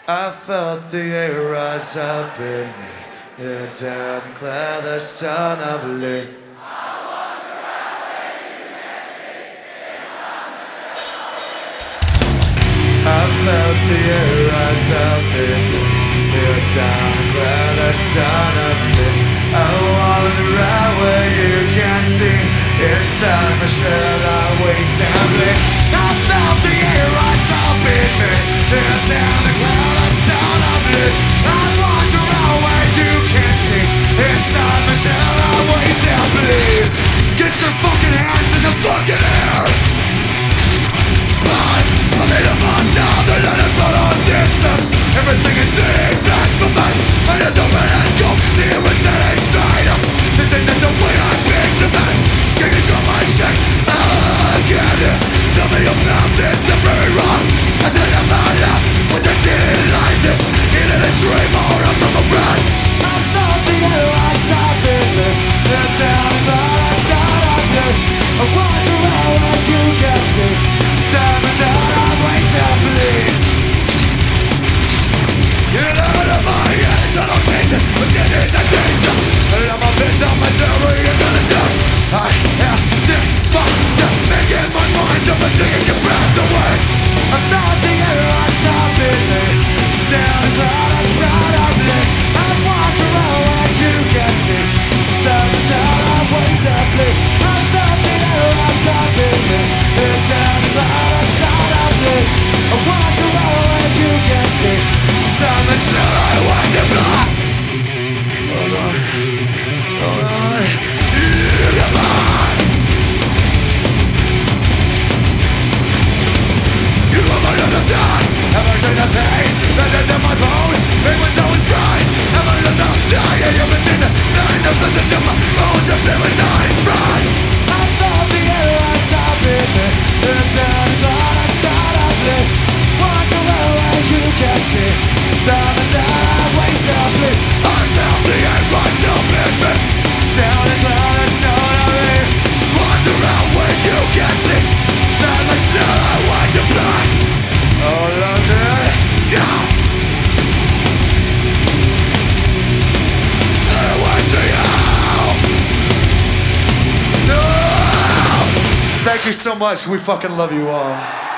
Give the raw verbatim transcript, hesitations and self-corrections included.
I felt the air rise up in me, the damn cloud that's done of lit. I felt the air rise up in me, the damn cloud that's done of lit. I wander out where you can't see, inside my shell I wait downly. I felt the air rise up in me, the damn cloud that's done of lit. I wander out where you can't see, inside my shell I wait downly. Get your fucking hands in the fucking air. I made a man down, they let it blood on this stuff. Everything in the black for me. I just open and go, the everything inside of. They think that the way I picked a man can control my sex. I get it. Tell me about this, I'm very wrong. I tell you about it, but I didn't like this. You didn't dream or I'm from a brand. I thought the air was up in me. The town that I started with. I want to know what you can see. Damn it, I'm way to bleed. Get out of my hands, I don't need it. I'm getting the things up. I'm a bitch, I'm a terror, you're gonna die. I am this fucked up, making my mind up and taking your breath away. I thought the air was up in me. Down the cloud, I start up lit. I want to know where you can see. Damn it, I'm way to bleed. I thought the air was up in me. Down the cloud, I start up lit. I want to know where you can see. Some shit I want to block. Hold on, hold on, come on. You have another die. Ever seen the pain that is in my bone? It was always bright. Ever lived the die? I haven't seen the nine of the in my bones. I feel as I'm fried. I felt the air was up in me. And down the cloud I start up lit. Want to know where you can see. Down and down I wait to bleed. I felt the air rise up in me. Down the cloud I start up lit. Want to know where you can see. Time I still I want to bleed. Oh London, yeah. I want to you. No. Thank you so much. We fucking love you all.